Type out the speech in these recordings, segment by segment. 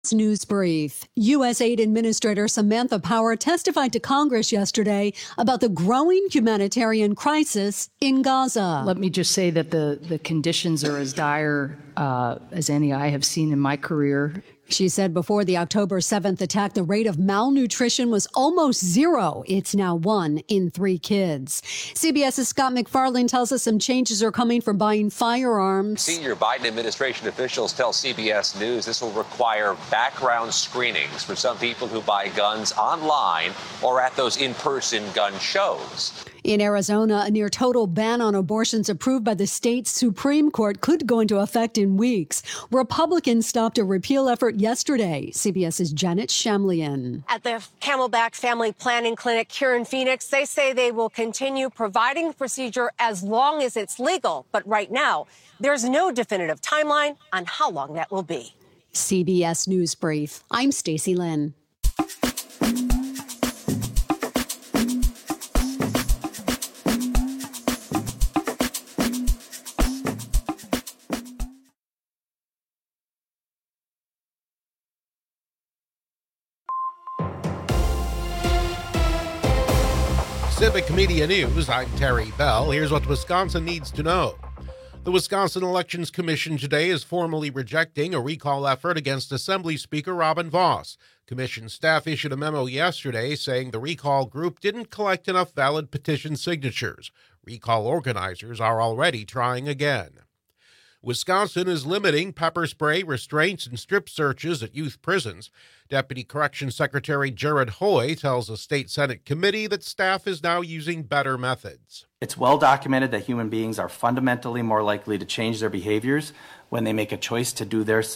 News brief. U.S. Aid Administrator Samantha Power testified to Congress yesterday about the growing humanitarian crisis in Gaza. Let me just say that the conditions are as dire as any I have seen in my career. She said before the October 7th attack, the rate of malnutrition was almost zero. It's now 1 in 3 kids. CBS's Scott McFarlane tells us some changes are coming for buying firearms. Senior Biden administration officials tell CBS News this will require background screenings for some people who buy guns online or at those in-person gun shows. In Arizona, a near total ban on abortions approved by the state Supreme Court could go into effect in weeks. Republicans stopped a repeal effort yesterday. CBS's Janet Shamlian. At the Camelback Family Planning Clinic here in Phoenix, they say they will continue providing the procedure as long as it's legal. But right now, there's no definitive timeline on how long that will be. CBS News Brief. I'm Stacey Lynn. Civic Media News, I'm Terry Bell. Here's what Wisconsin needs to know. The Wisconsin Elections Commission today is formally rejecting a recall effort against Assembly Speaker Robin Vos. Commission staff issued a memo yesterday saying the recall group didn't collect enough valid petition signatures. Recall organizers are already trying again. Wisconsin is limiting pepper spray restraints and strip searches at youth prisons. Deputy Corrections Secretary Jared Hoy tells a state Senate committee that staff is now using better methods. It's well documented that human beings are fundamentally more likely to change their behaviors when they make a choice to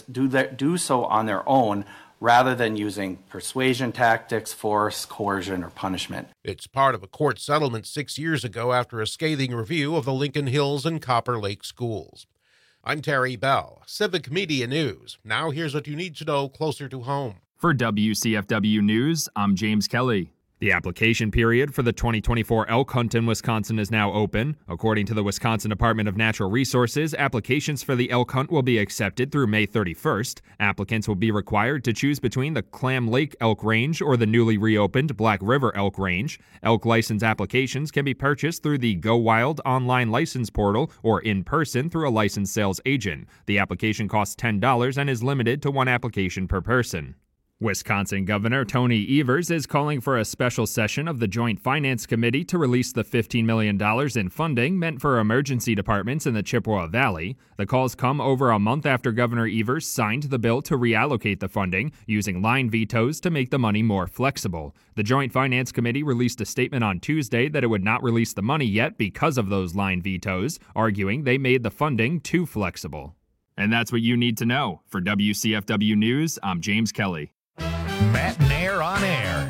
do so on their own rather than using persuasion tactics, force, coercion, or punishment. It's part of a court settlement 6 years ago after a scathing review of the Lincoln Hills and Copper Lake schools. I'm Terry Bell, Civic Media News. Now here's what you need to know closer to home. For WCFW News, I'm James Kelly. The application period for the 2024 elk hunt in Wisconsin is now open. According to the Wisconsin Department of Natural Resources, applications for the elk hunt will be accepted through May 31st. Applicants will be required to choose between the Clam Lake Elk Range or the newly reopened Black River Elk Range. Elk license applications can be purchased through the Go Wild online license portal or in person through a licensed sales agent. The application costs $10 and is limited to 1 application per person. Wisconsin Governor Tony Evers is calling for a special session of the Joint Finance Committee to release the $15 million in funding meant for emergency departments in the Chippewa Valley. The calls come over a month after Governor Evers signed the bill to reallocate the funding, using line vetoes to make the money more flexible. The Joint Finance Committee released a statement on Tuesday that it would not release the money yet because of those line vetoes, arguing they made the funding too flexible. And that's what you need to know. For WCFW News, I'm James Kelly. Matt Nair on air.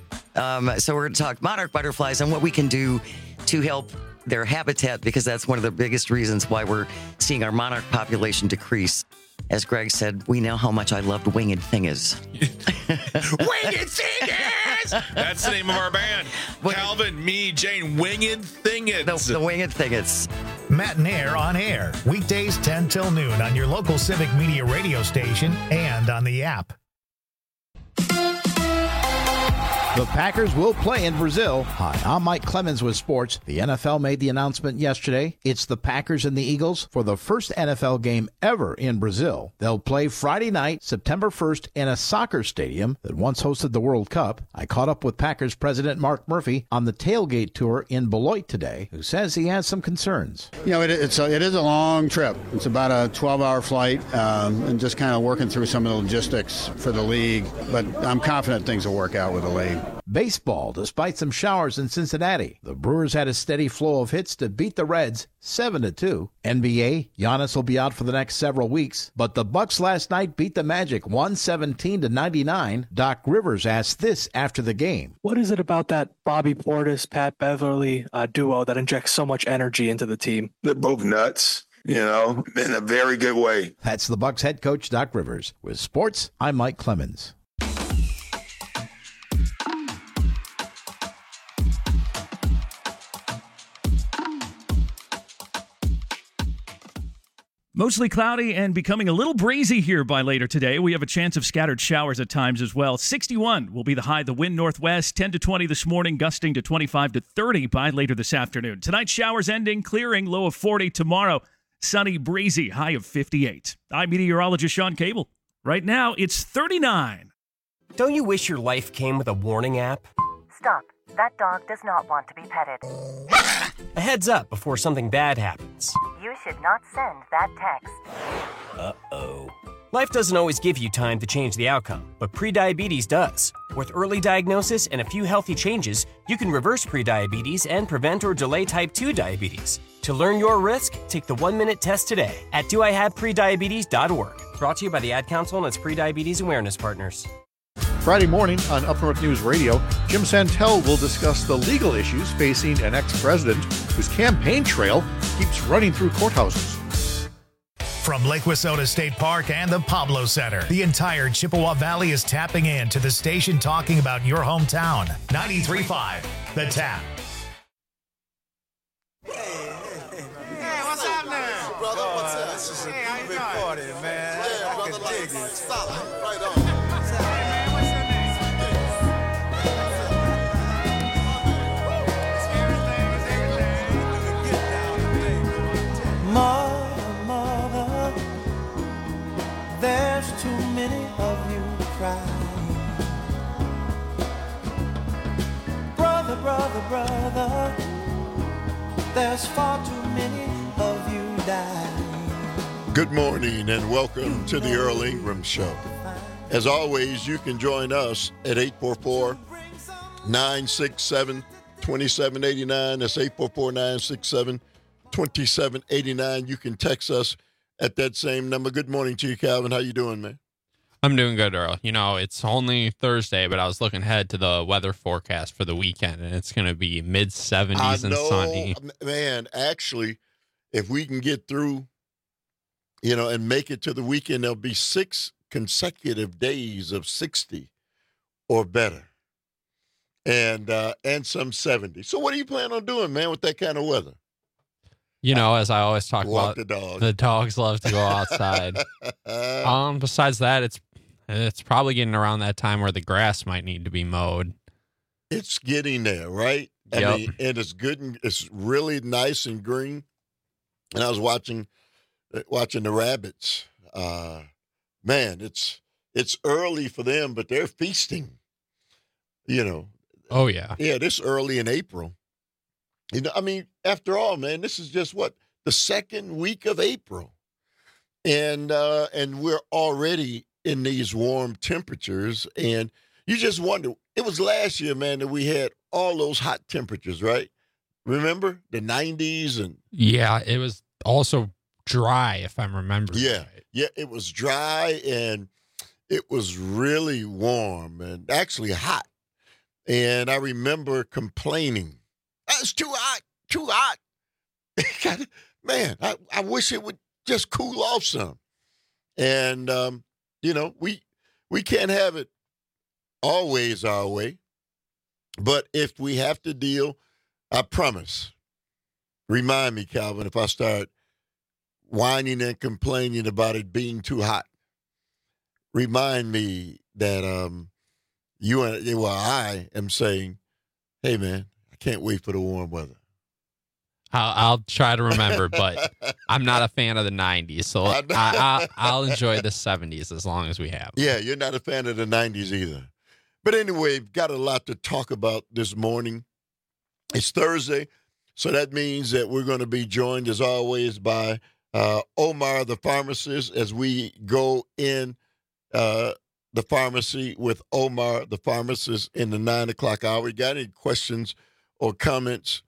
So we're going to talk monarch butterflies and what we can do to help their habitat, because that's one of the biggest reasons why we're seeing our monarch population decrease. As Greg said, we know how much I loved Winged Fingers. Winged Fingers! That's the name of our band. Calvin, me, Jane, Winged Fingers. The Winged Fingers. Matt Nair on air. Weekdays 10 till noon on your local Civic Media radio station and on the app. The Packers will play in Brazil. Hi, I'm Mike Clemens with sports. The NFL made the announcement yesterday. It's the Packers and the Eagles for the first NFL game ever in Brazil. They'll play Friday night, September 1st, in a soccer stadium that once hosted the World Cup. I caught up with Packers president Mark Murphy on the tailgate tour in Beloit today, who says he has some concerns. You know, it is a long trip. It's about a 12-hour flight, and just kind of working through some of the logistics for the league. But I'm confident things will work out with the league. Baseball, despite some showers in Cincinnati, the Brewers had a steady flow of hits to beat the Reds 7-2. NBA, Giannis will be out for the next several weeks, but the Bucks last night beat the Magic 117-99. Doc Rivers asked this after the game. What is it about that Bobby Portis, Pat Beverly duo that injects so much energy into the team? They're both nuts, you know, in a very good way. That's the Bucks head coach, Doc Rivers. With sports, I'm Mike Clemens. Mostly cloudy and becoming a little breezy here by later today. We have a chance of scattered showers at times as well. 61 will be the high. The wind northwest, 10 to 20 this morning, gusting to 25 to 30 by later this afternoon. Tonight, showers ending, clearing, low of 40. Tomorrow, sunny, breezy, high of 58. I'm meteorologist Sean Cable. Right now, it's 39. Don't you wish your life came with a warning app? Stop. That dog does not want to be petted. A heads up before something bad happens. You should not send that text. Uh-oh. Life doesn't always give you time to change the outcome, but prediabetes does. With early diagnosis and a few healthy changes, you can reverse prediabetes and prevent or delay type 2 diabetes. To learn your risk, take the 1-minute test today at doihaveprediabetes.org. Brought to you by the Ad Council and its prediabetes awareness partners. Friday morning on Up North News Radio, Jim Santel will discuss the legal issues facing an ex-president whose campaign trail keeps running through courthouses. From Lake Wissota State Park and the Pablo Center, the entire Chippewa Valley is tapping in to the station talking about your hometown. 93.5, The Tap. Hey, what's happening? Brother, what's up? This is a big party, man. Yeah, brother, I can dig it. Stop. Right on. Mother, there's too many of you crying. Brother, there's far too many of you dying. Good morning and welcome to the Earl Ingram Show. As always, you can join us at 844-967-2789. That's 844-967-2789. You can text us at that same number. Good morning to you, Calvin. How you doing, man? I'm doing good, Earl. You know, it's only Thursday, but I was looking ahead to the weather forecast for the weekend, and it's going to be mid-70s and sunny. Man, actually, if we can get through, you know, and make it to the weekend, there'll be 6 consecutive days of 60 or better, and some 70. So what are you planning on doing, man, with that kind of weather? You know, as I always talk Walk about, the dogs love to go outside. Besides that, it's probably getting around that time where the grass might need to be mowed. It's getting there, right? Yep. I mean, and it's good, and it's really nice and green. And I was watching the rabbits. Man, it's early for them, but they're feasting. You know. Oh yeah. Yeah, this early in April. You know, I mean, after all, man, this is just the second week of April, and we're already in these warm temperatures, and you just wonder. It was last year, man, that we had all those hot temperatures, right? Remember the 90s and yeah, it was also dry, if I'm remembering. Yeah, right. Yeah, it was dry and it was really warm and actually hot, and I remember complaining. It's too hot. Man, I wish it would just cool off some. And, you know, we can't have it always our way. But if we have to deal, I promise, remind me, Calvin, if I start whining and complaining about it being too hot, remind me that I am saying, hey, man, can't wait for the warm weather. I'll try to remember, but I'm not a fan of the 90s, so I'll enjoy the 70s as long as we have. Yeah, you're not a fan of the 90s either. But anyway, we've got a lot to talk about this morning. It's Thursday, so that means that we're going to be joined, as always, by Omar the pharmacist as we go in the pharmacy with Omar the pharmacist in the 9 o'clock hour. You got any questions or comments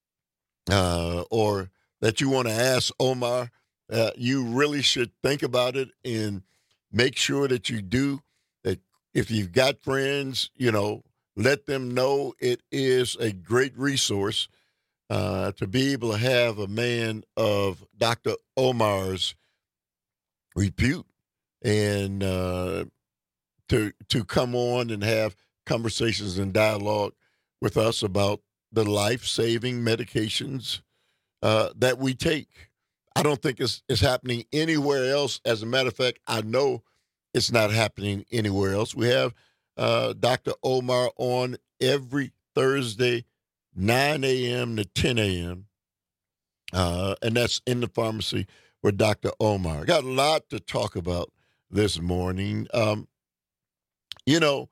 or that you want to ask Omar, you really should think about it and make sure that you do. That if you've got friends, you know, let them know it is a great resource to be able to have a man of Dr. Omar's repute and to come on and have conversations and dialogue with us about the life-saving medications that we take. I don't think it's happening anywhere else. As a matter of fact, I know it's not happening anywhere else. We have Dr. Omar on every Thursday, 9 a.m. to 10 a.m., and that's in the pharmacy with Dr. Omar. Got a lot to talk about this morning. You know,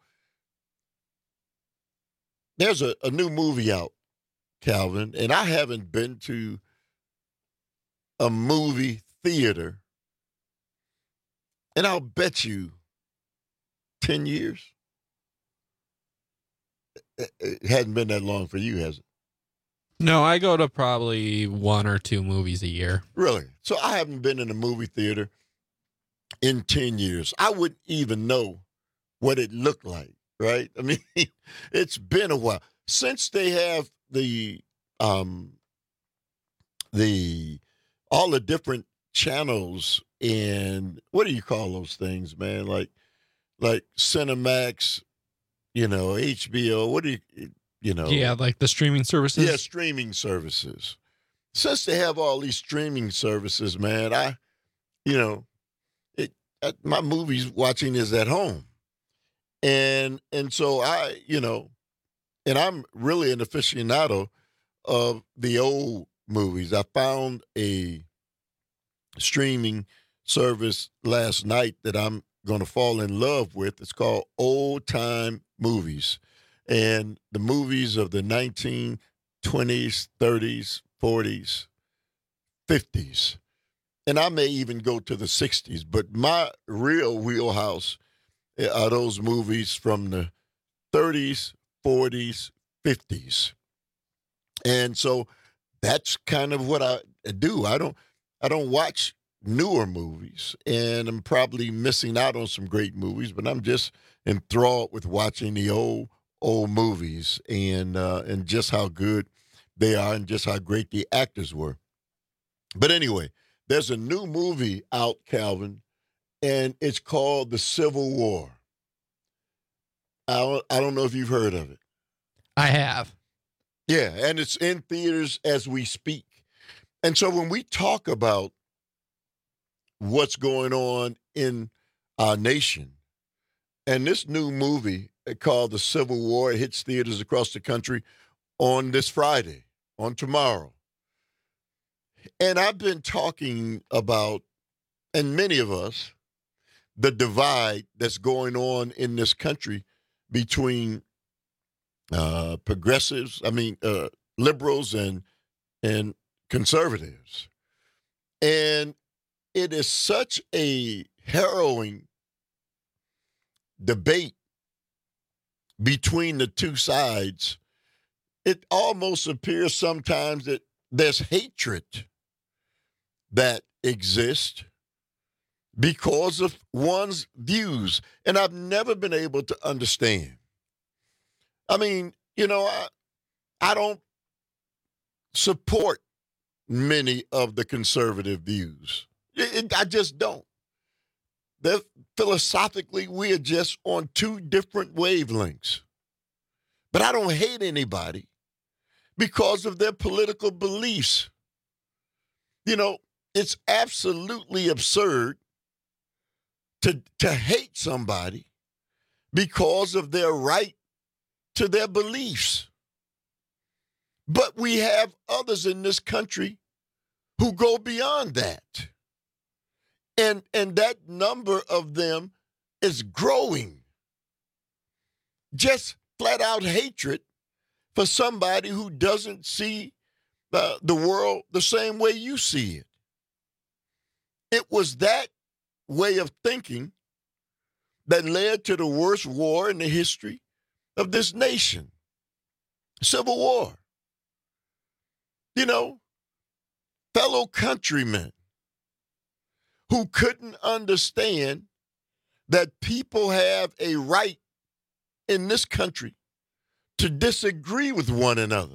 there's a new movie out, Calvin, and I haven't been to a movie theater, and I'll bet you 10 years. It hadn't been that long for you, has it? No, I go to probably 1 or 2 movies a year. Really? So I haven't been in a movie theater in 10 years. I wouldn't even know what it looked like, right? I mean, it's been a while. Since they have all the different channels and what do you call those things, man? Like Cinemax, HBO, what do you know? Yeah, like the streaming services. Yeah, streaming services. Since they have all these streaming services, man, my movies watching is at home. And so and I'm really an aficionado of the old movies. I found a streaming service last night that I'm going to fall in love with. It's called Old Time Movies. And the movies of the 1920s, 30s, 40s, 50s. And I may even go to the 60s. But my real wheelhouse are those movies from the 30s, 40s, 50s. And so that's kind of what I do. I don't watch newer movies, and I'm probably missing out on some great movies, but I'm just enthralled with watching the old movies and just how good they are and just how great the actors were. But anyway, there's a new movie out, Calvin, and it's called The Civil War. I don't know if you've heard of it. I have. Yeah, and it's in theaters as we speak. And so when we talk about what's going on in our nation, and this new movie called The Civil War, it hits theaters across the country on this Friday, on tomorrow. And I've been talking about, and many of us, the divide that's going on in this country between liberals and conservatives. And it is such a harrowing debate between the two sides. It almost appears sometimes that there's hatred that exists because of one's views. And I've never been able to understand. I mean, I don't support many of the conservative views. I just don't. Philosophically, we are just on two different wavelengths. But I don't hate anybody because of their political beliefs. It's absolutely absurd to hate somebody because of their right to their beliefs. But we have others in this country who go beyond that. And that number of them is growing. Just flat out hatred for somebody who doesn't see the world the same way you see it. It was that way of thinking that led to the worst war in the history of this nation. Civil War. Fellow countrymen who couldn't understand that people have a right in this country to disagree with one another.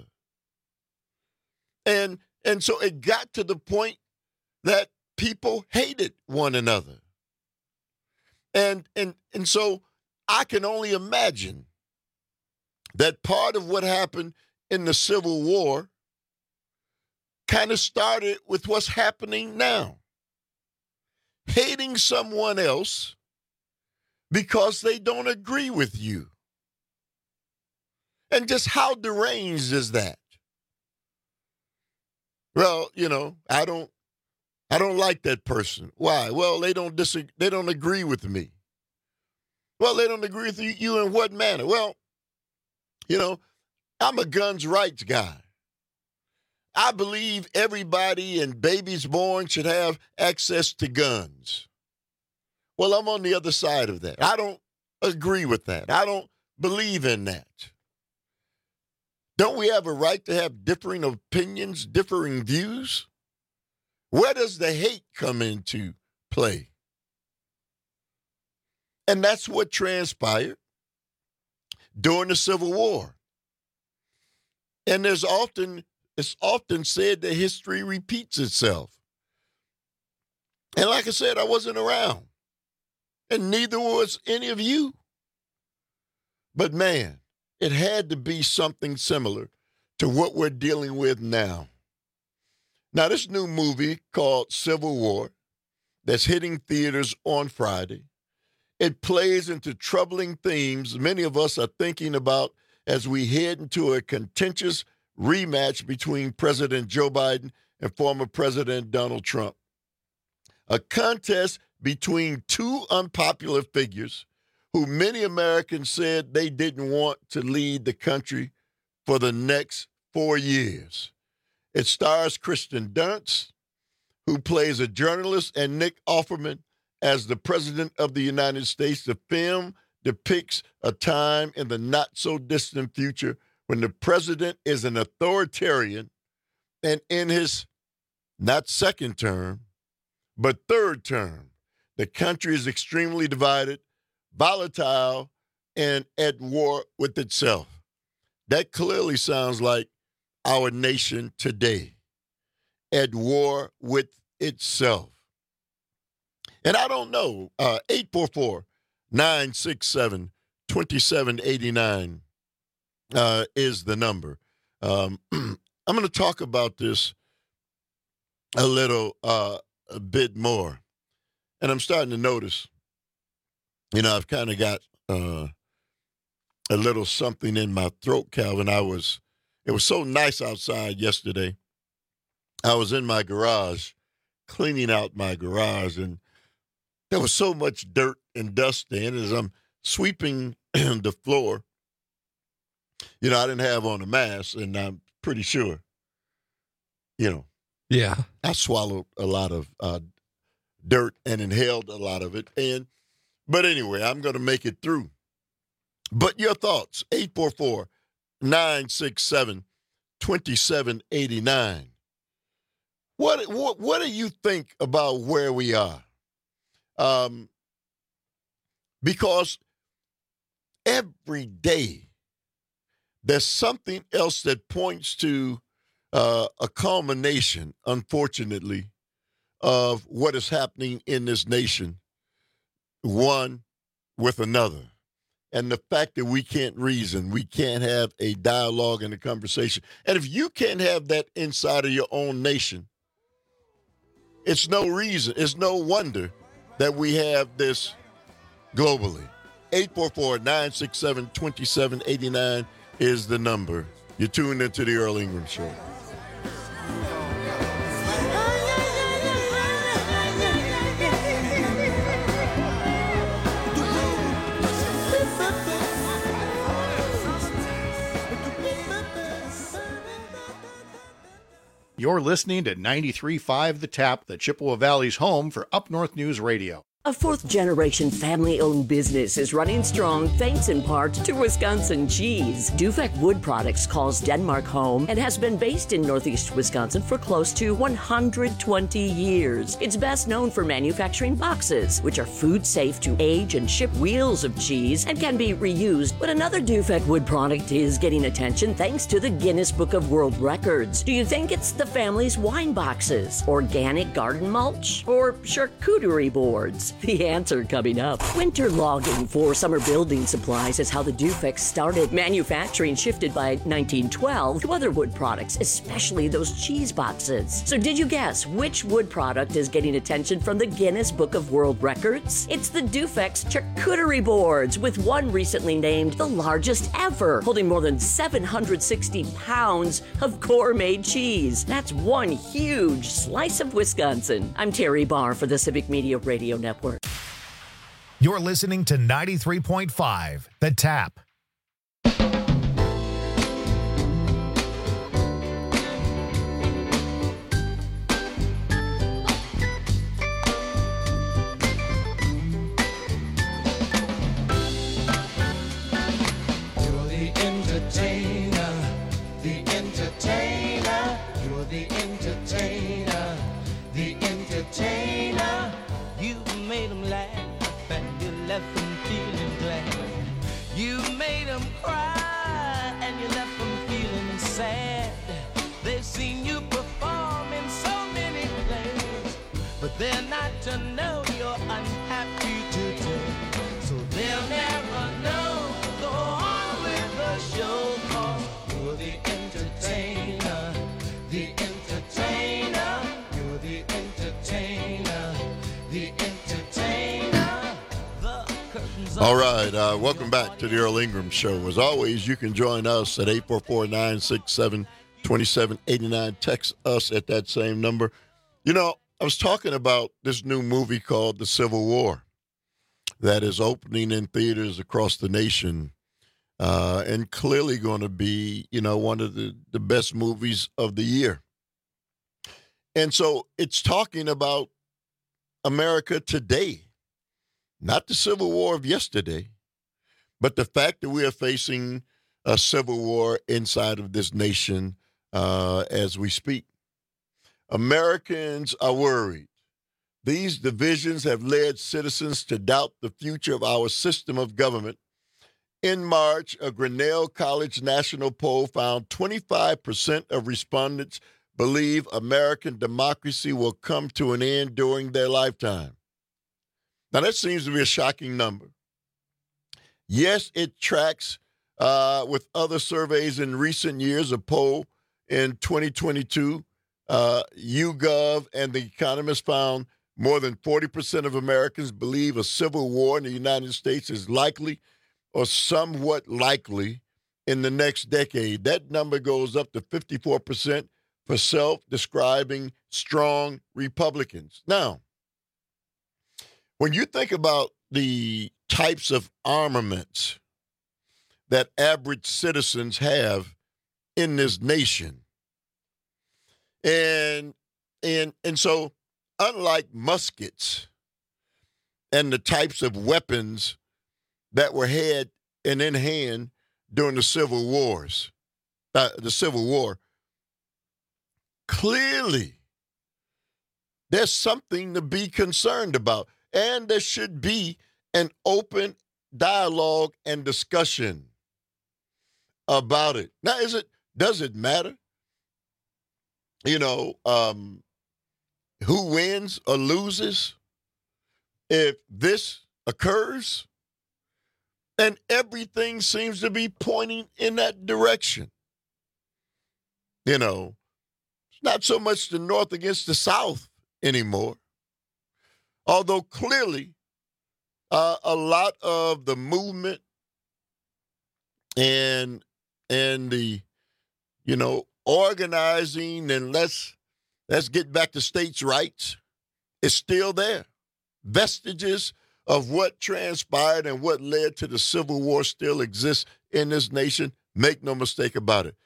And so it got to the point that people hated one another. And so I can only imagine that part of what happened in the Civil War kind of started with what's happening now. Hating someone else because they don't agree with you. And just how deranged is that? Well, I don't like that person. Why? Well, they don't agree with me. Well, they don't agree with you in what manner? Well, I'm a guns rights guy. I believe everybody and babies born should have access to guns. Well, I'm on the other side of that. I don't agree with that. I don't believe in that. Don't we have a right to have differing opinions, differing views? Where does the hate come into play? And that's what transpired during the Civil War. And it's often said that history repeats itself. And like I said, I wasn't around. And neither was any of you. But man, it had to be something similar to what we're dealing with now. Now, this new movie called Civil War that's hitting theaters on Friday, it plays into troubling themes many of us are thinking about as we head into a contentious rematch between President Joe Biden and former President Donald Trump. A contest between two unpopular figures who many Americans said they didn't want to lead the country for the next 4 years. It stars Kristen Dunst, who plays a journalist, and Nick Offerman as the President of the United States. The film depicts a time in the not-so-distant future when the president is an authoritarian and in his not second term, but third term. The country is extremely divided, volatile, and at war with itself. That clearly sounds like our nation today, at war with itself. And I don't know, 844-967-2789 is the number. I'm going to talk about this a bit more. And I'm starting to notice, I've kind of got a little something in my throat, Calvin. It was so nice outside yesterday. I was in my garage, cleaning out my garage, and there was so much dirt and dust in as I'm sweeping the floor. I didn't have on a mask, and I'm pretty sure, Yeah. I swallowed a lot of dirt and inhaled a lot of it. But anyway, I'm going to make it through. But your thoughts, 844-967-2789. What do you think about where we are? Because every day there's something else that points to a culmination, unfortunately, of what is happening in this nation, one with another. And the fact that we can't reason, we can't have a dialogue and a conversation. And if you can't have that inside of your own nation, it's no wonder that we have this globally. 844-967-2789 is the number. You're tuned into the Earl Ingram Show. You're listening to 93.5 The Tap, the Chippewa Valley's home for Up North News Radio. A fourth-generation family-owned business is running strong thanks in part to Wisconsin cheese. Dufek Wood Products calls Denmark home and has been based in Northeast Wisconsin for close to 120 years. It's best known for manufacturing boxes, which are food-safe to age and ship wheels of cheese and can be reused. But another Dufek Wood product is getting attention thanks to the Guinness Book of World Records. Do you think it's the family's wine boxes, organic garden mulch, or charcuterie boards? The answer coming up. Winter logging for summer building supplies is how the Dufix started. Manufacturing shifted by 1912 to other wood products, especially those cheese boxes. So did you guess which wood product is getting attention from the Guinness Book of World Records? It's the Dufix charcuterie boards, with one recently named the largest ever, holding more than 760 pounds of gourmet cheese. That's one huge slice of Wisconsin. I'm Terry Barr for the Civic Media Radio Network. You're listening to 93.5, The Tap. They're not to know you're unhappy today, so they'll never know. Go on with the show, 'cause you're the entertainer, the entertainer. You're the entertainer, the entertainer. The curtains. All right, welcome back to the Earl Ingram Show. As always, you can join us at 844-967-2789. Text us at that same number. You know, I was talking about this new movie called The Civil War that is opening in theaters across the nation and clearly going to be, you know, one of the best movies of the year. And so it's talking about America today, not the Civil War of yesterday, but the fact that we are facing a civil war inside of this nation as we speak. Americans are worried. These divisions have led citizens to doubt the future of our system of government. In March, a Grinnell College national poll found 25% of respondents believe American democracy will come to an end during their lifetime. Now, that seems to be a shocking number. Yes, it tracks with other surveys in recent years. A poll in 2022, YouGov and The Economist found more than 40% of Americans believe a civil war in the United States is likely or somewhat likely in the next decade. That number goes up to 54% for self-describing strong Republicans. Now, when you think about the types of armaments that average citizens have in this nation, and so unlike muskets and the types of weapons that were had and in hand during the Civil War, clearly there's something to be concerned about, and there should be an open dialogue and discussion about it. Now, does it matter? You know, who wins or loses if this occurs? And everything seems to be pointing in that direction. You know, it's not so much the North against the South anymore. Although clearly a lot of the movement and the, you know, organizing and let's get back to states' rights is still there. Vestiges of what transpired and what led to the Civil War still exists in this nation. Make no mistake about it.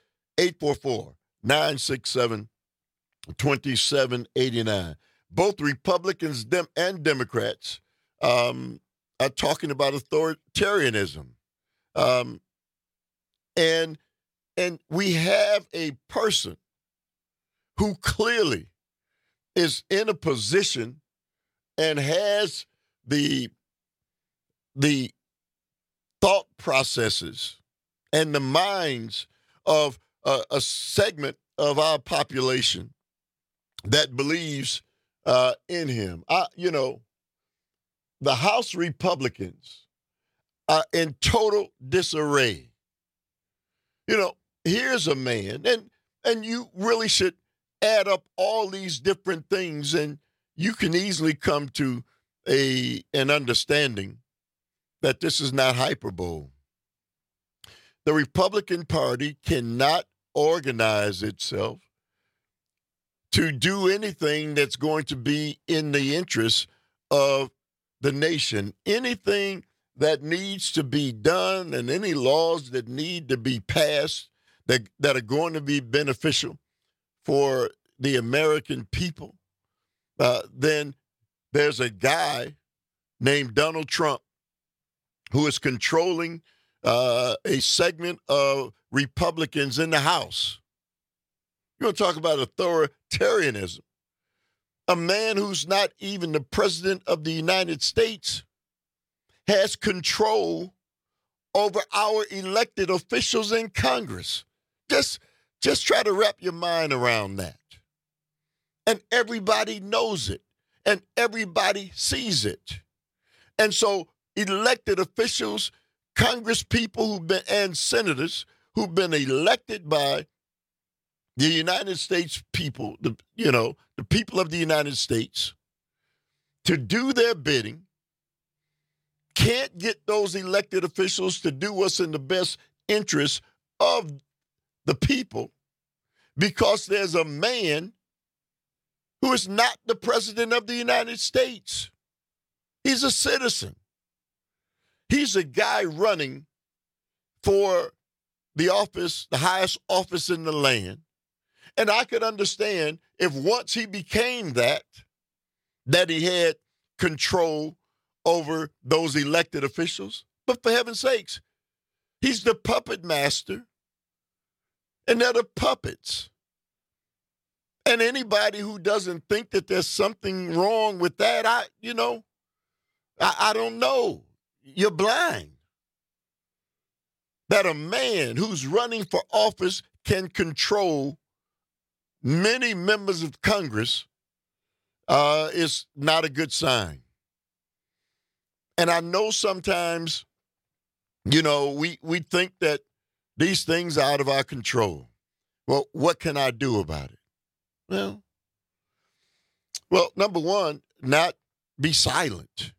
844-967-2789. Both Republicans and Democrats are talking about authoritarianism. And we have a person who clearly is in a position and has the thought processes and the minds of a segment of our population that believes in him. the House Republicans are in total disarray. You know, here's a man, and you really should add up all these different things, and you can easily come to an understanding that this is not hyperbole. The Republican Party cannot organize itself to do anything that's going to be in the interest of the nation. Anything that needs to be done and any laws that need to be passed that are going to be beneficial for the American people, then there's a guy named Donald Trump who is controlling a segment of Republicans in the House. You want to talk about authoritarianism? A man who's not even the president of the United States has control over our elected officials in Congress. Just try to wrap your mind around that. And everybody knows it, and everybody sees it. And so elected officials, Congress people and senators who've been elected by the United States people, the people of the United States, to do their bidding, can't get those elected officials to do what's in the best interest of the people because there's a man who is not the president of the United States. He's a citizen. He's a guy running for the office, the highest office in the land. And I could understand if once he became that he had control over those elected officials. But for heaven's sakes, he's the puppet master, and they're the puppets. And anybody who doesn't think that there's something wrong with that, I don't know. You're blind. That a man who's running for office can control many members of Congress is not a good sign. And I know sometimes, we think that these things are out of our control. Well, what can I do about it? Well, number one, not be silent.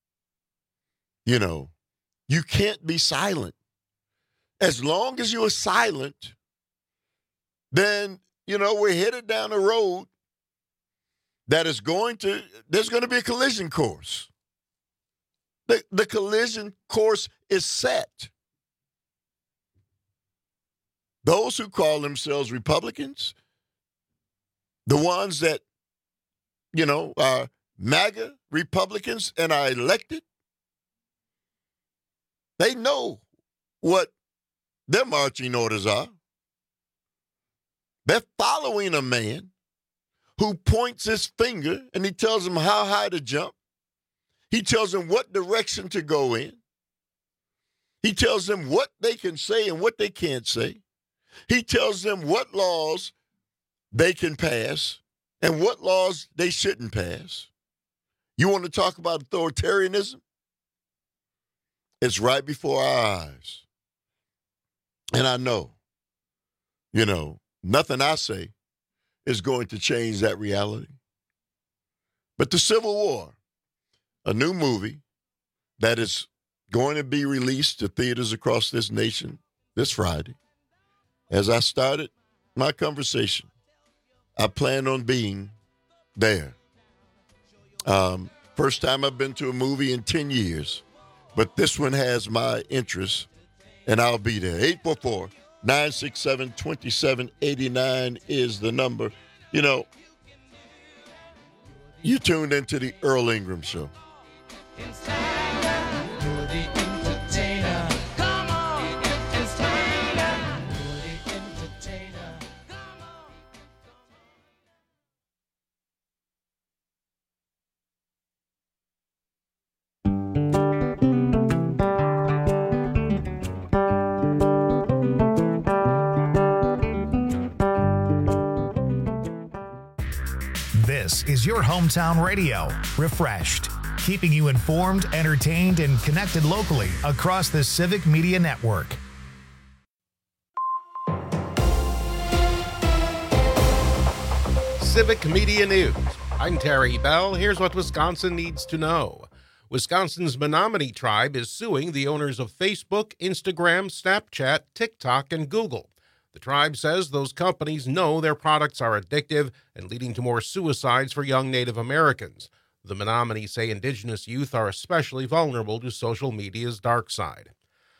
You can't be silent. As long as you are silent, then, we're headed down a road that there's going to be a collision course. The collision course is set. Those who call themselves Republicans, the ones that, are MAGA Republicans and are elected, they know what their marching orders are. They're following a man who points his finger and he tells them how high to jump. He tells them what direction to go in. He tells them what they can say and what they can't say. He tells them what laws they can pass and what laws they shouldn't pass. You want to talk about authoritarianism? It's right before our eyes. And I know, nothing I say is going to change that reality. But the Civil War, a new movie that is going to be released to theaters across this nation this Friday. As I started my conversation, I plan on being there. First time I've been to a movie in 10 years, but this one has my interest, and I'll be there. 844-967-2789 is the number. You tuned into the Earl Ingram Show. This is your hometown radio, refreshed. keeping you informed, entertained, and connected locally across the Civic Media Network. Civic Media News. I'm Terry Bell. Here's what Wisconsin needs to know. Wisconsin's Menominee Tribe is suing the owners of Facebook, Instagram, Snapchat, TikTok, and Google. The tribe says those companies know their products are addictive and leading to more suicides for young Native Americans. The Menominee say Indigenous youth are especially vulnerable to social media's dark side.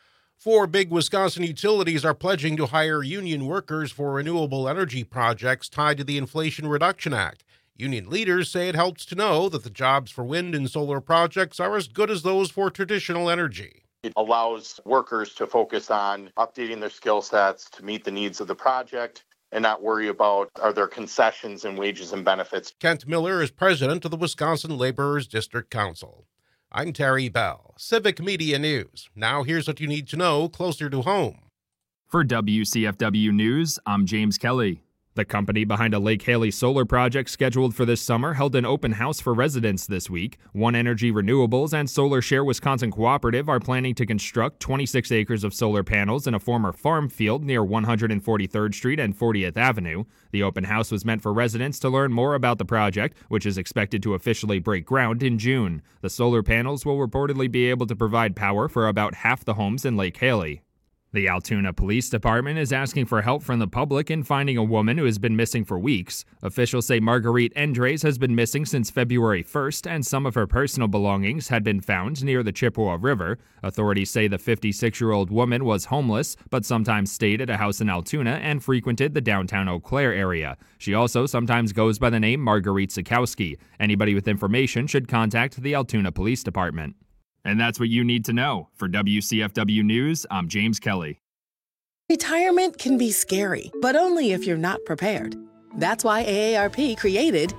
4 big Wisconsin utilities are pledging to hire union workers for renewable energy projects tied to the Inflation Reduction Act. Union leaders say it helps to know that the jobs for wind and solar projects are as good as those for traditional energy. It allows workers to focus on updating their skill sets to meet the needs of the project and not worry about are there concessions in wages and benefits. Kent Miller is president of the Wisconsin Laborers District Council. I'm Terry Bell, Civic Media News. Now here's what you need to know closer to home. For WCFW News, I'm James Kelly. The company behind a Lake Haley solar project scheduled for this summer held an open house for residents this week. One Energy Renewables and Solar Share Wisconsin Cooperative are planning to construct 26 acres of solar panels in a former farm field near 143rd Street and 40th Avenue. The open house was meant for residents to learn more about the project, which is expected to officially break ground in June. The solar panels will reportedly be able to provide power for about half the homes in Lake Haley. The Altoona Police Department is asking for help from the public in finding a woman who has been missing for weeks. Officials say Marguerite Endres has been missing since February 1st, and some of her personal belongings had been found near the Chippewa River. Authorities say the 56-year-old woman was homeless, but sometimes stayed at a house in Altoona and frequented the downtown Eau Claire area. She also sometimes goes by the name Marguerite Sikowski. Anybody with information should contact the Altoona Police Department. And that's what you need to know. For WCFW News, I'm James Kelly. Retirement can be scary, but only if you're not prepared. That's why AARP created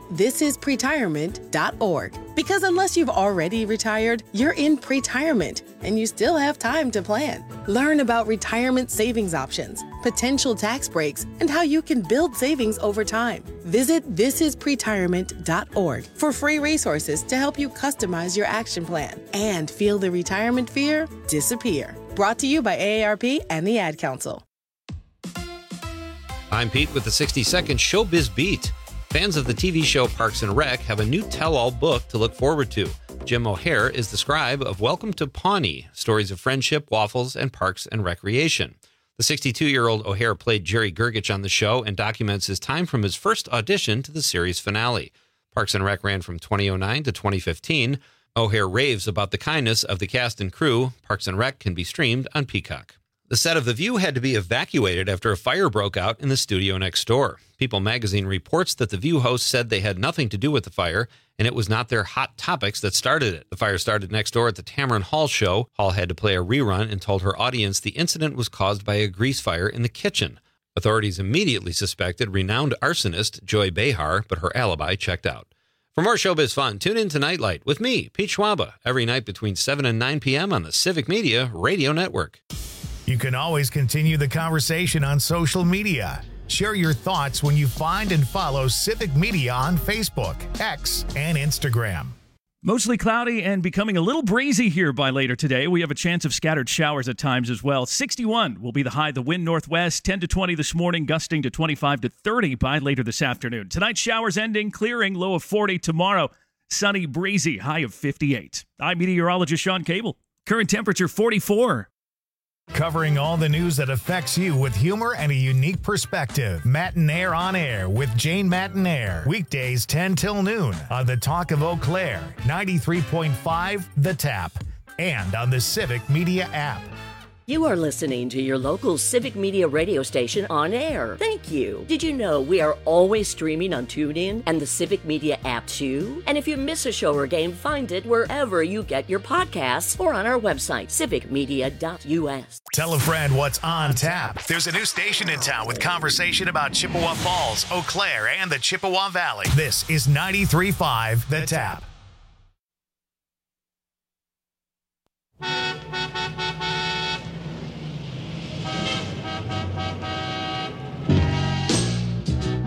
thisispretirement.org. Because unless you've already retired, you're in pretirement, and you still have time to plan. Learn about retirement savings options, potential tax breaks, and how you can build savings over time. Visit thisispretirement.org for free resources to help you customize your action plan and feel the retirement fear disappear. Brought to you by AARP and the Ad Council. I'm Pete with the 60-second Showbiz Beat. Fans of the TV show Parks and Rec have a new tell-all book to look forward to. Jim O'Hare is the scribe of Welcome to Pawnee, stories of friendship, waffles, and parks and recreation. The 62-year-old O'Hare played Jerry Gergich on the show and documents his time from his first audition to the series finale. Parks and Rec ran from 2009 to 2015. O'Hare raves about the kindness of the cast and crew. Parks and Rec can be streamed on Peacock. The set of The View had to be evacuated after a fire broke out in the studio next door. People magazine reports that The View hosts said they had nothing to do with the fire, and it was not their hot topics that started it. The fire started next door at the Tamron Hall show. Hall had to play a rerun and told her audience the incident was caused by a grease fire in the kitchen. Authorities immediately suspected renowned arsonist Joy Behar, but her alibi checked out. For more showbiz fun, tune in to Nightlight with me, Pete Schwaba, every night between 7 and 9 p.m. on the Civic Media Radio Network. You can always continue the conversation on social media. Share your thoughts when you find and follow Civic Media on Facebook, X, and Instagram. Mostly cloudy and becoming a little breezy here by later today. We have a chance of scattered showers at times as well. 61 will be the high. The wind northwest, 10 to 20 this morning, gusting to 25 to 30 by later this afternoon. Tonight, showers ending, clearing, low of 40. Tomorrow, sunny, breezy, high of 58. I'm meteorologist Sean Cable. Current temperature 44. Covering all the news that affects you with humor and a unique perspective. Matinaire on Air with Jane Matinaire. Weekdays 10 till noon on the Talk of Eau Claire, 93.5 The Tap, and on the Civic Media app. You are listening to your local Civic Media radio station on air. Thank you. Did you know we are always streaming on TuneIn and the Civic Media app too? And if you miss a show or game, find it wherever you get your podcasts or on our website, civicmedia.us. Tell a friend what's on tap. There's a new station in town with conversation about Chippewa Falls, Eau Claire, and the Chippewa Valley. This is 93.5 The Tap.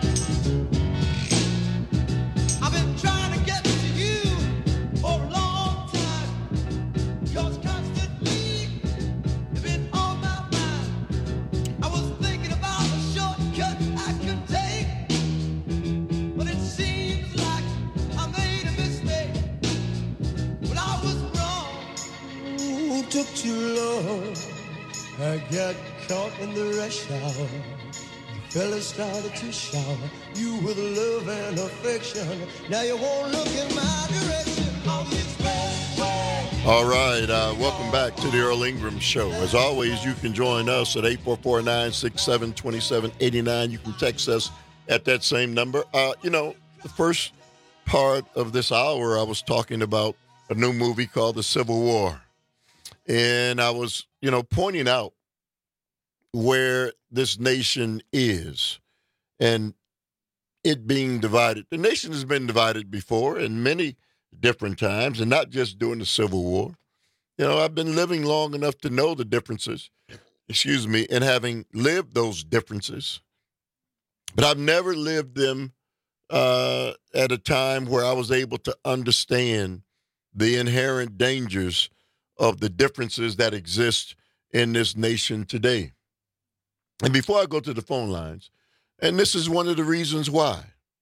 I've been trying to get to you for a long I got caught in the rush hour. The fellas started to shower you with love and affection. Now you won't look in my direction. Oh, it's way. All right, welcome back to the Earl Ingram Show. As always, you can join us at 844-967-2789. You can text us at that same number. The first part of this hour, I was talking about a new movie called The Civil War. And I was, pointing out where this nation is and it being divided. The nation has been divided before in many different times, and not just during the Civil War. I've been living long enough to know the differences, and having lived those differences. But I've never lived them at a time where I was able to understand the inherent dangers of the differences that exist in this nation today. And before I go to the phone lines, and this is one of the reasons why,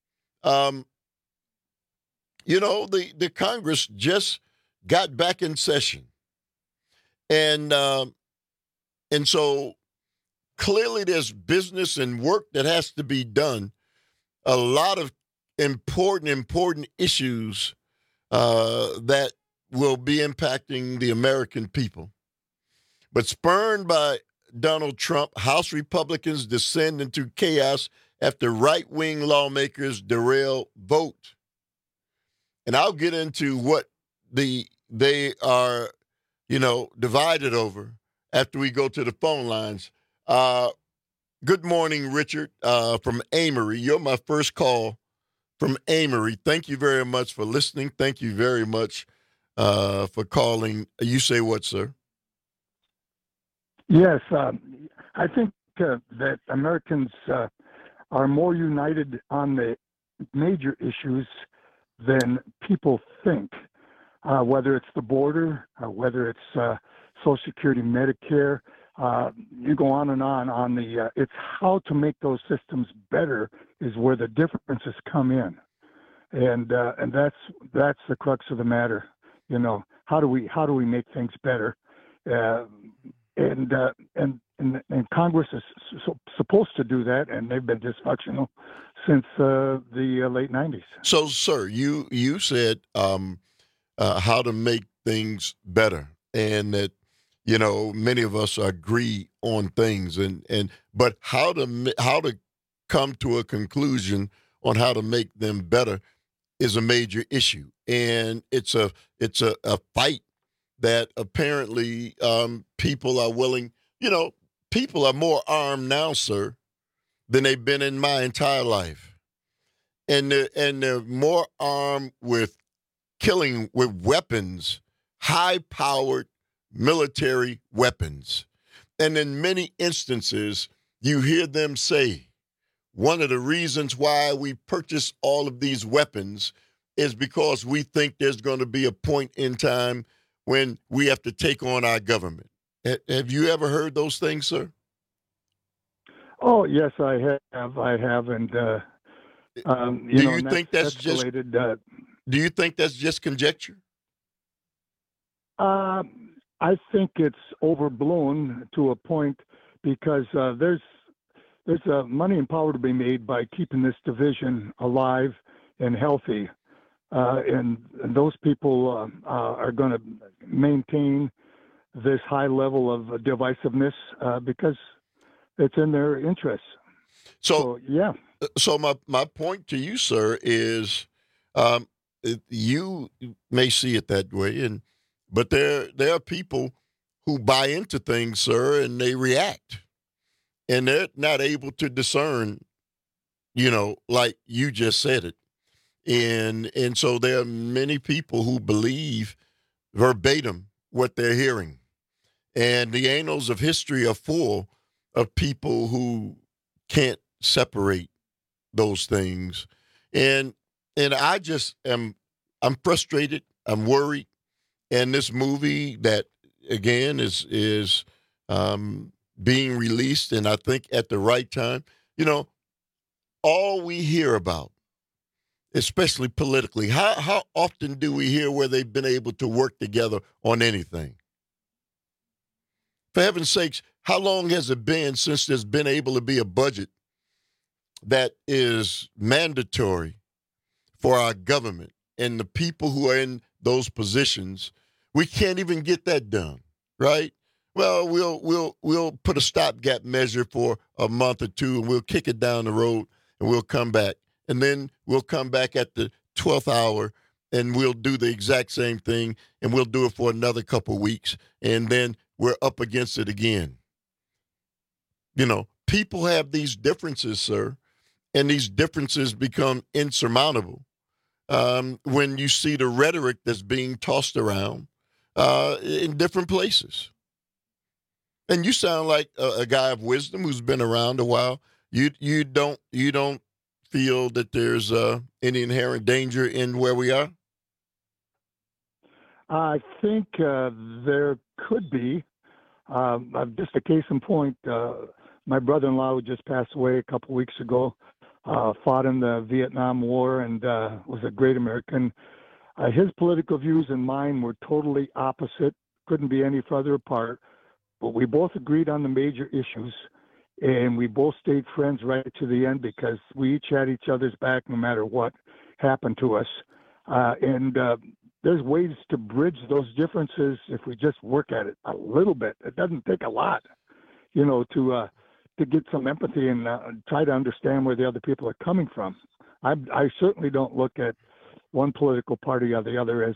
the Congress just got back in session. And so clearly there's business and work that has to be done. A lot of important issues that will be impacting the American people. But spurned by Donald Trump, House Republicans descend into chaos after right-wing lawmakers derail vote. And I'll get into what they are, divided over after we go to the phone lines. Good morning, Richard, from Amory. You're my first call from Amory. Thank you very much for listening. Thank you very much for calling. You say what, sir? Yes, I think that Americans are more united on the major issues than people think, whether it's the border, whether it's Social Security, Medicare. You go on the it's how to make those systems better is where the differences come in, and that's the crux of the matter. How do we make things better? And Congress is supposed to do that, and they've been dysfunctional since the late 90s. So, sir, you said how to make things better, and that many of us agree on things, but how to come to a conclusion on how to make them better is a major issue, and it's a fight that apparently people are willing. People are more armed now, sir, than they've been in my entire life, and they're more armed with killing with weapons, high-powered military weapons. And in many instances, you hear them say, one of the reasons why we purchase all of these weapons is because we think there's going to be a point in time when we have to take on our government. Have you ever heard those things, sir? Oh, yes, I have. And do you think that's just do you think that's just conjecture? I think it's overblown to a point because there's money and power to be made by keeping this division alive and healthy, and those people are going to maintain this high level of divisiveness because it's in their interests. So yeah. So my point to you, sir, is you may see it that way, but there are people who buy into things, sir, and they react, and they're not able to discern, like you just said it, and so there are many people who believe verbatim what they're hearing, and the annals of history are full of people who can't separate those things, and I just I'm frustrated, I'm worried. And this movie that, again, is being released, and I think at the right time, all we hear about, especially politically, how often do we hear where they've been able to work together on anything? For heaven's sakes, How long has it been since there's been able to be a budget that is mandatory for our government and the people who are in those positions? We can't even get that done, right? Well, we'll put a stopgap measure for a month or two, and we'll kick it down the road, and we'll come back. And then we'll come back at the 12th hour, and we'll do the exact same thing, and we'll do it for another couple weeks, and then we're up against it again. You know, people have these differences, sir, and these differences become insurmountable when you see the rhetoric that's being tossed around in different places. And you sound like a guy of wisdom who's been around a while. You don't feel that there's any inherent danger in where we are? I think there could be. Just a case in point, my brother-in-law who just passed away a couple weeks ago, fought in the Vietnam War and was a great American. His political views and mine were totally opposite, couldn't be any further apart. But we both agreed on the major issues, and we both stayed friends right to the end because we each had each other's back no matter what happened to us. And there's ways to bridge those differences if we just work at it a little bit. It doesn't take a lot, you know, to get some empathy and try to understand where the other people are coming from. I certainly don't look at one political party or the other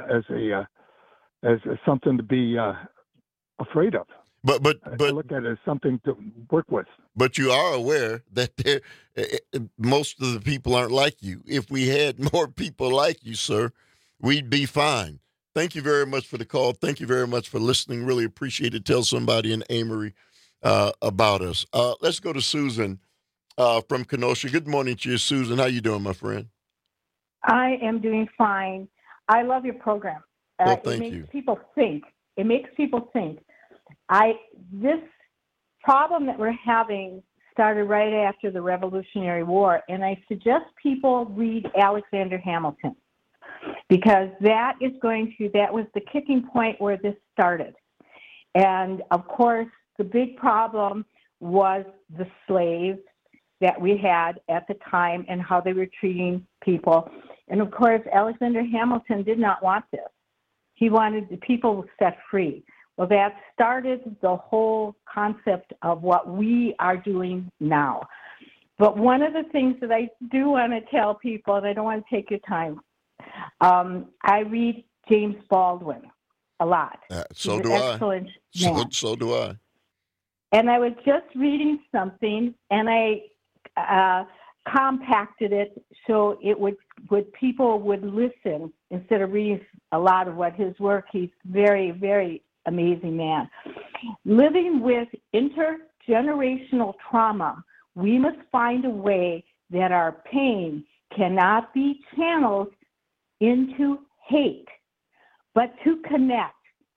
as something to be afraid of. But I look at it as something to work with. But you are aware that most of the people aren't like you. If we had more people like you, sir, we'd be fine. Thank you very much for the call. Thank you very much for listening. Really appreciate it. Tell somebody in Amory about us. Let's go to Susan from Kenosha. Good morning to you, Susan. How you doing, my friend? I am doing fine. I love your program. Well, thank it makes you. people think. It makes people think. This problem that we're having started right after the Revolutionary War, and I suggest people read Alexander Hamilton because that was the kicking point where this started. And of course, the big problem was the slaves that we had at the time and how they were treating people. And of course, Alexander Hamilton did not want this. He wanted the people set free. Well, that started the whole concept of what we are doing now. But one of the things that I do want to tell people, and I don't want to take your time, I read James Baldwin a lot. So do excellent I. Man. So do I. And I was just reading something, and I compacted it so it would people would listen instead of reading a lot of what his work. He's very, very amazing man. Living with intergenerational trauma, we must find a way that our pain cannot be channeled into hate, but to connect.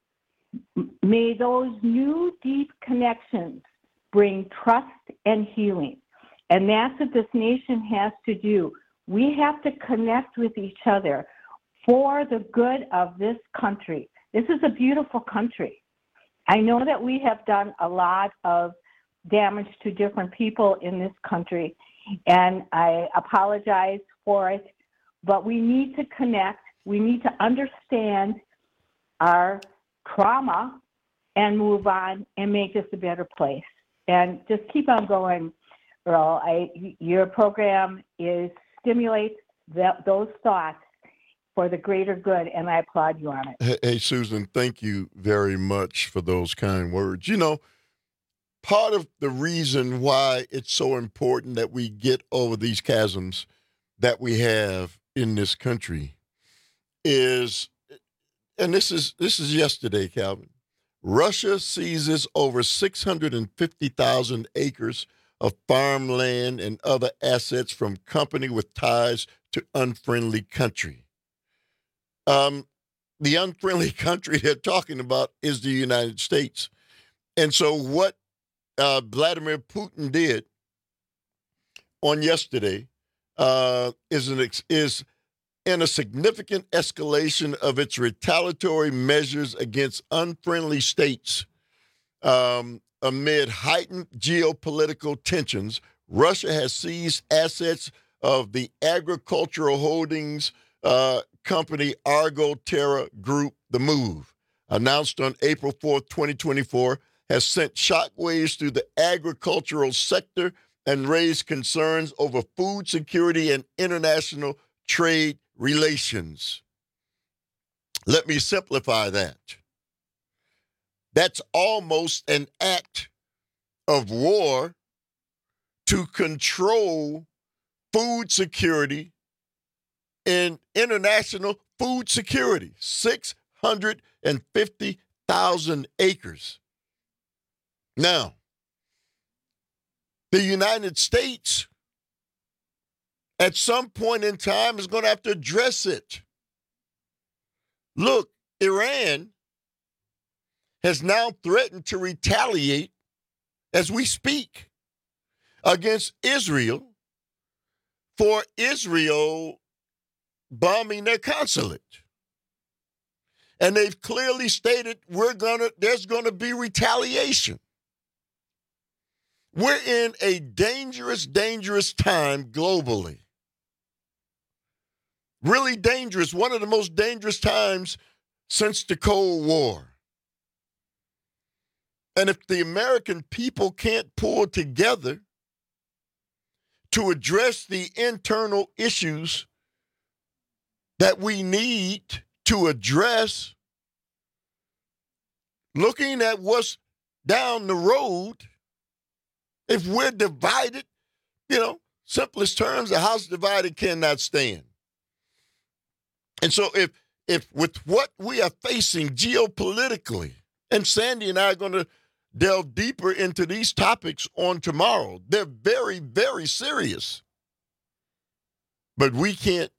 May those new deep connections bring trust and healing. And that's what this nation has to do. We have to connect with each other for the good of this country. This is a beautiful country. I know that we have done a lot of damage to different people in this country, and I apologize for it, but we need to connect. We need to understand our trauma and move on and make this a better place. And just keep on going, Earl. Your program stimulates those thoughts for the greater good, and I applaud you on it. Hey, Susan, thank you very much for those kind words. You know, part of the reason why it's so important that we get over these chasms that we have in this country is, and this is yesterday, Calvin, Russia seizes over 650,000 acres of farmland and other assets from company with ties to unfriendly country. The unfriendly country they're talking about is the United States. And so what Vladimir Putin did on yesterday is in a significant escalation of its retaliatory measures against unfriendly states amid heightened geopolitical tensions, Russia has seized assets of the agricultural holdings company Argo Terra Group. The move, announced on April 4th, 2024, has sent shockwaves through the agricultural sector and raised concerns over food security and international trade relations. Let me simplify that. That's almost an act of war to control food security and international food security. 650,000 acres. Now, the United States, at some point in time, is going to have to address it. Look, Iran has now threatened to retaliate as we speak against Israel for Israel bombing their consulate. And they've clearly stated there's going to be retaliation. We're in a dangerous, dangerous time globally. Really dangerous. One of the most dangerous times since the Cold War. And if the American people can't pull together to address the internal issues that we need to address, looking at what's down the road, if we're divided, simplest terms, a house divided cannot stand. And so if with what we are facing geopolitically, and Sandy and I are going to delve deeper into these topics on tomorrow, they're very, very serious. But we can't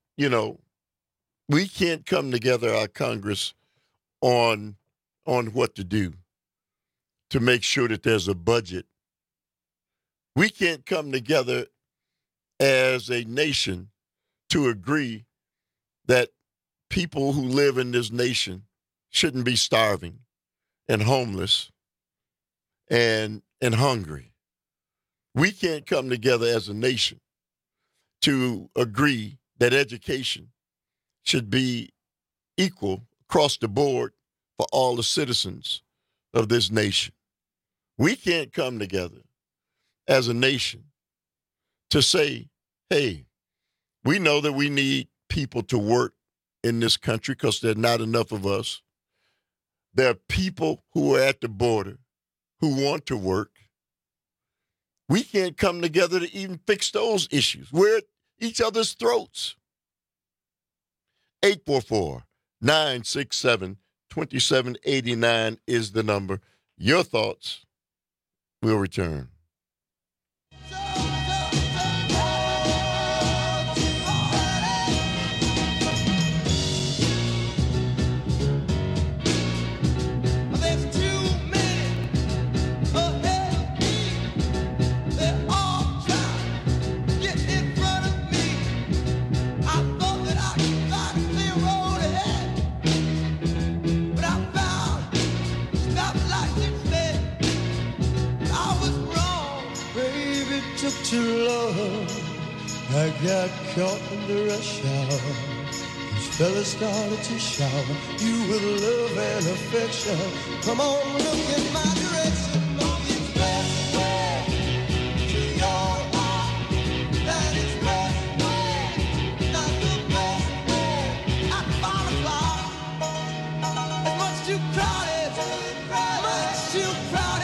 come together, our Congress, on what to do to make sure that there's a budget. We can't come together as a nation to agree that people who live in this nation shouldn't be starving and homeless and hungry. We can't come together as a nation to agree that education should be equal across the board for all the citizens of this nation. We can't come together as a nation to say, hey, we know that we need people to work in this country because there are not enough of us. There are people who are at the border who want to work. We can't come together to even fix those issues. We're at each other's throats. 844-967-2789 is the number. Your thoughts will return. Too long, I got caught in the rush hour. These fellas started to shower you with love and affection. Come on, look in my direction. On the expressway to your heart, that expressway, not the best way. I found a fly. It's much too crowded, much too crowded.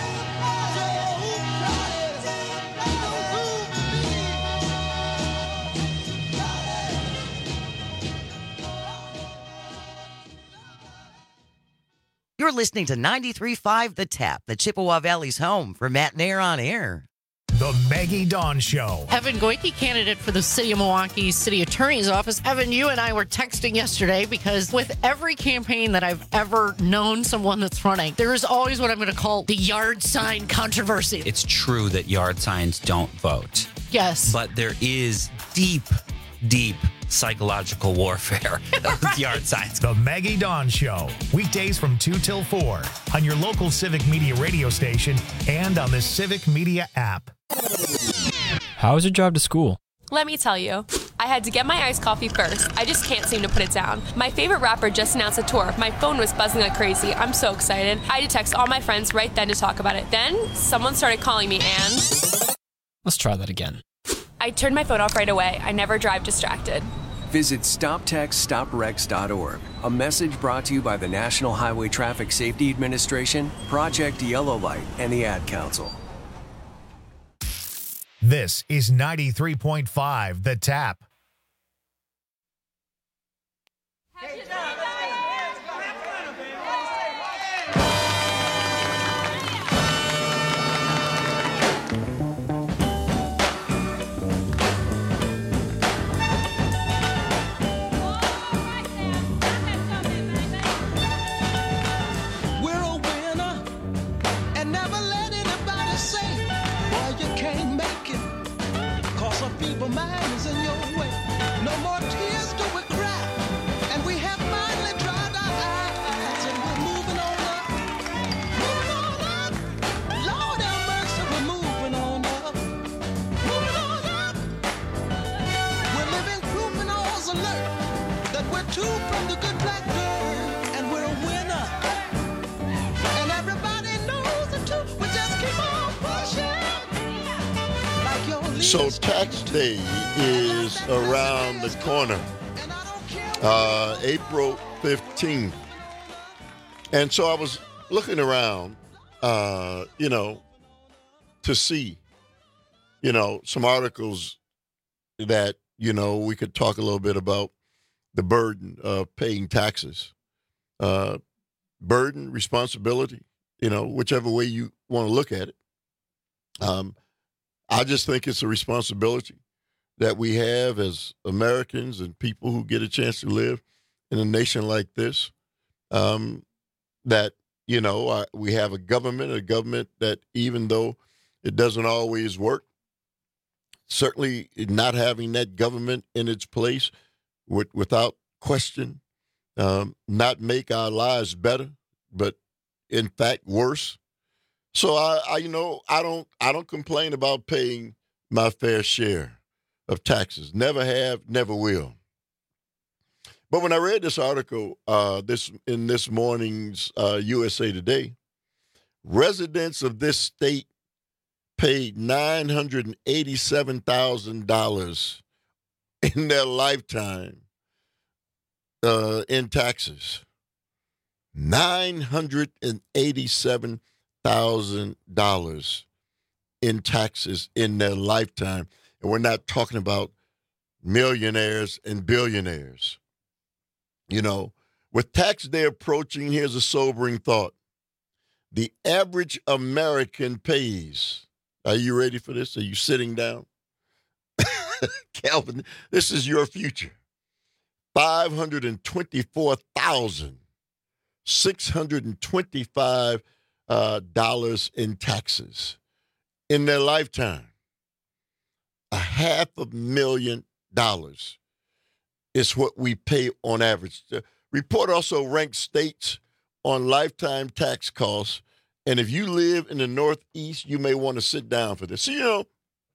You're listening to 93.5 The Tap, the Chippewa Valley's home for Matt and Air on Air. The Maggie Dawn Show. Evan Goyke, candidate for the City of Milwaukee City Attorney's Office. Evan, you and I were texting yesterday because with every campaign that I've ever known someone that's running, there is always what I'm going to call the yard sign controversy. It's true that yard signs don't vote. Yes. But there is deep psychological warfare with yard signs. The Maggie Dawn Show, weekdays from 2 till 4 on your local Civic Media radio station and on the Civic Media app. How was your drive to school? Let me tell you, I had to get my iced coffee first. I just can't seem to put it down. My favorite rapper just announced a tour. My phone was buzzing like crazy. I'm so excited. I had to text all my friends right then to talk about it. Then someone started calling me and... Let's try that again. I turned my phone off right away. I never drive distracted. Visit StopTextStopWrecks.org. A message brought to you by the National Highway Traffic Safety Administration, Project Yellow Light, and the Ad Council. This is 93.5 The Tap. Feeble mind is in your way. No more tears do we cry, and we have finally dried our eyes, and we're moving on up, moving on up. Lord have mercy, we're moving on up, moving on up. We're living proof and all's alert that we're two from the good black dirt, and we're a winner. And everybody knows the truth. We just keep on pushing. So tax day is around the corner, April 15th. And so I was looking around, to see, some articles that, we could talk a little bit about the burden of paying taxes. Burden, responsibility, whichever way you want to look at it. I just think it's a responsibility that we have as Americans and people who get a chance to live in a nation like this, that, we have a government that even though it doesn't always work, certainly not having that government in its place without question, not make our lives better, but in fact worse. So I don't complain about paying my fair share of taxes. Never have, never will. But when I read this article in this morning's USA Today, residents of this state paid $987,000 in their lifetime in taxes. $987,000 in taxes in their lifetime. And we're not talking about millionaires and billionaires. With tax day approaching, here's a sobering thought. The average American pays. Are you ready for this? Are you sitting down? Calvin, this is your future. $524,625 dollars in taxes in their lifetime. $500,000 is what we pay on average. The report also ranks states on lifetime tax costs, and if you live in the Northeast, you may want to sit down for this. So,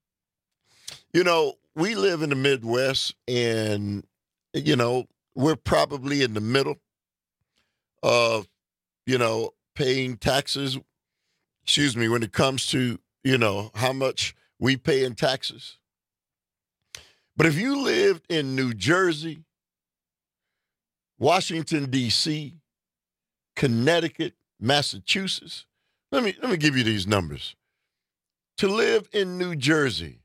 we live in the Midwest, and we're probably in the middle of paying taxes, when it comes to, how much we pay in taxes. But if you lived in New Jersey, Washington, D.C., Connecticut, Massachusetts, let me give you these numbers. To live in New Jersey,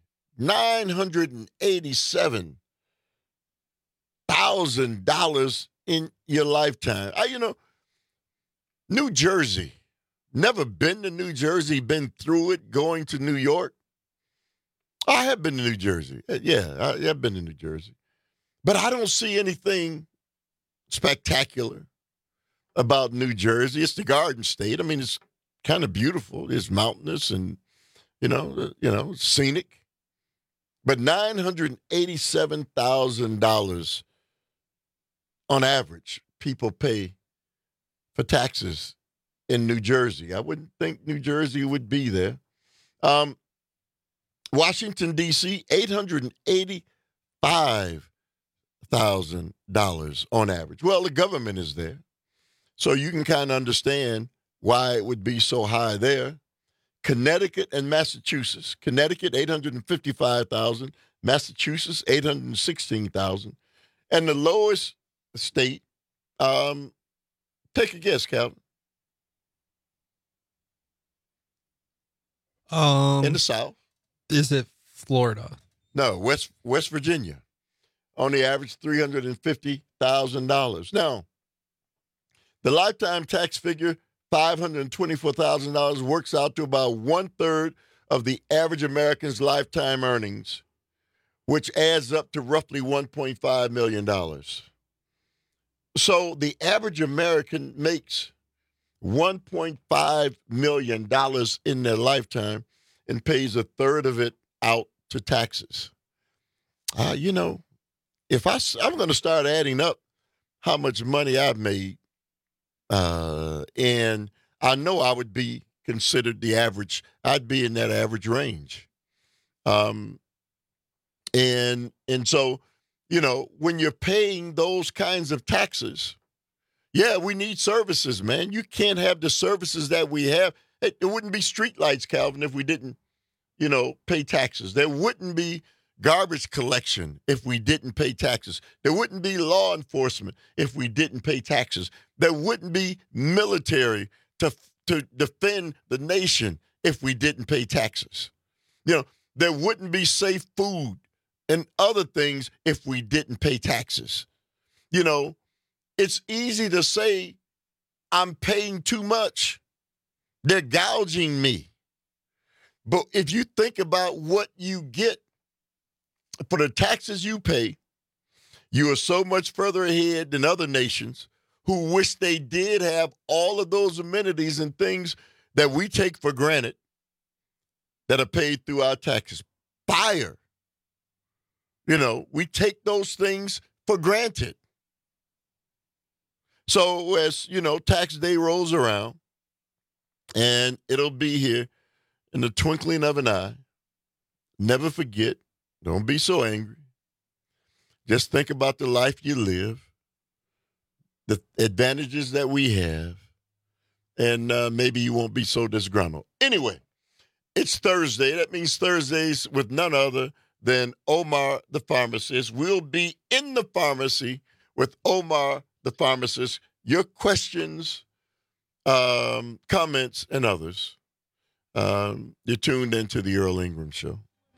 $987,000 in your lifetime. New Jersey, never been to New Jersey, been through it, going to New York. I have been to New Jersey. Yeah, I've been to New Jersey. But I don't see anything spectacular about New Jersey. It's the Garden State. I mean, it's kind of beautiful. It's mountainous and, scenic. But $987,000 on average people pay for taxes in New Jersey. I wouldn't think New Jersey would be there. Washington, D.C., $885,000 on average. Well, the government is there, so you can kind of understand why it would be so high there. Connecticut and Massachusetts. Connecticut, $855,000. Massachusetts, $816,000. And the lowest state, take a guess, Calvin. In the South. Is it Florida? No, West Virginia. On the average, $350,000. Now, the lifetime tax figure, $524,000, works out to about 1/3 of the average American's lifetime earnings, which adds up to roughly $1.5 million. So the average American makes $1.5 million in their lifetime and pays 1/3 of it out to taxes. If I'm going to start adding up how much money I've made, and I know I would be considered the average. I'd be in that average range. And so, when you're paying those kinds of taxes, yeah, we need services, man. You can't have the services that we have. There wouldn't be streetlights, Calvin, if we didn't, pay taxes. There wouldn't be garbage collection if we didn't pay taxes. There wouldn't be law enforcement if we didn't pay taxes. There wouldn't be military to defend the nation if we didn't pay taxes. There wouldn't be safe food and other things if we didn't pay taxes. It's easy to say I'm paying too much. They're gouging me. But if you think about what you get for the taxes you pay, you are so much further ahead than other nations who wish they did have all of those amenities and things that we take for granted that are paid through our taxes. Fire. We take those things for granted. So as, tax day rolls around, and it'll be here in the twinkling of an eye, never forget, don't be so angry. Just think about the life you live, the advantages that we have, and maybe you won't be so disgruntled. Anyway, it's Thursday. That means Thursdays with none other than Omar the pharmacist. We'll be in the pharmacy with Omar the pharmacist. Your questions, comments, and others. You're tuned into the Earl Ingram Show.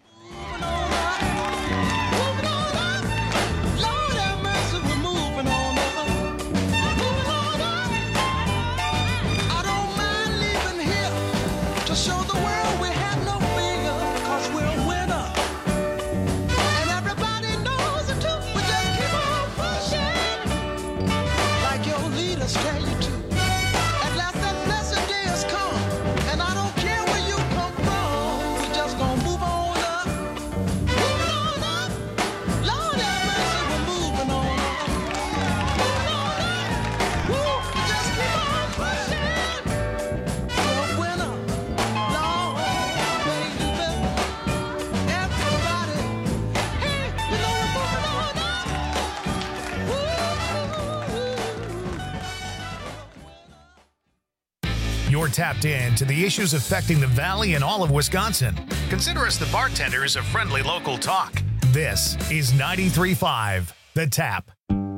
You're tapped in to the issues affecting the Valley and all of Wisconsin. Consider us the bartenders of friendly local talk. This is 93.5 The Tap.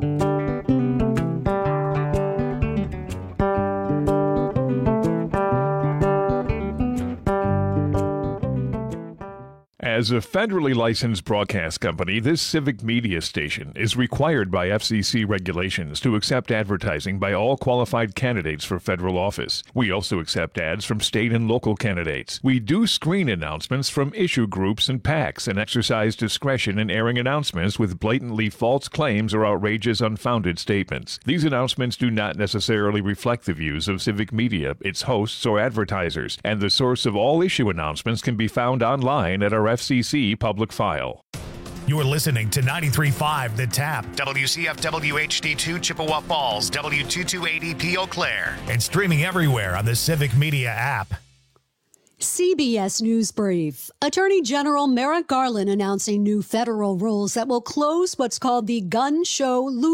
As a federally licensed broadcast company, this civic media station is required by FCC regulations to accept advertising by all qualified candidates for federal office. We also accept ads from state and local candidates. We do screen announcements from issue groups and PACs and exercise discretion in airing announcements with blatantly false claims or outrageous, unfounded statements. These announcements do not necessarily reflect the views of civic media, its hosts, or advertisers, and the source of all issue announcements can be found online at our FCC FCC public file. You're listening to 93.5 The Tap, WCFW HD2 Chippewa Falls, W2280P Eau Claire, and streaming everywhere on the Civic Media app. CBS News Brief. Attorney General Merrick Garland announcing new federal rules that will close what's called the gun show loop.